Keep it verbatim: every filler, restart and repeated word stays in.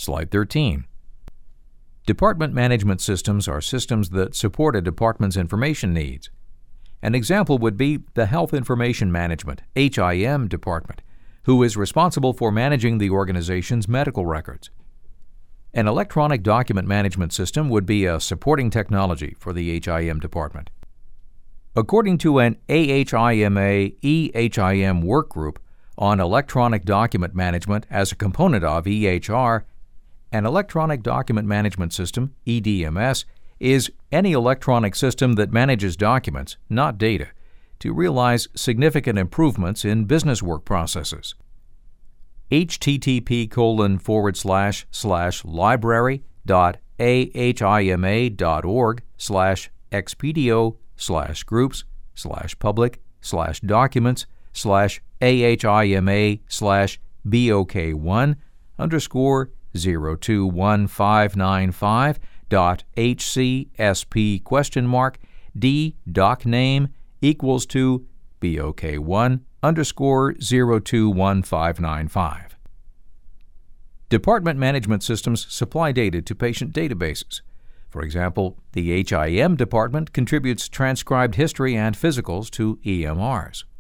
Slide thirteen. Department management systems are systems that support a department's information needs. An example would be the Health Information Management, H I M department, who is responsible for managing the organization's medical records. An electronic document management system would be a supporting technology for the H I M department. According to an A H I M A E H I M workgroup on electronic document management as a component of E H R, an electronic document management system, E D M S, is any electronic system that manages documents, not data, to realize significant improvements in business work processes. http colon forward slash slash library dot ahima dot org slash xpdo slash groups slash public slash documents slash ahima slash bok1 underscore zero two one five nine five dot hcsp question mark d doc name equals to bok1 underscore zero two one five nine five. Department management systems supply data to patient databases. For example, the H I M department contributes transcribed history and physicals to E M Rs.